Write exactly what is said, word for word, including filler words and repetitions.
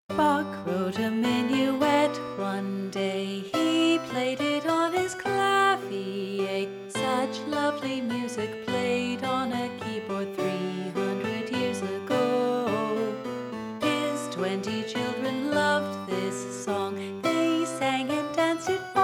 Bach wrote a minuet one day. He played it on his clavier. Such lovely music played on a keyboard three hundred years ago. His twenty children loved this song. They sang and danced it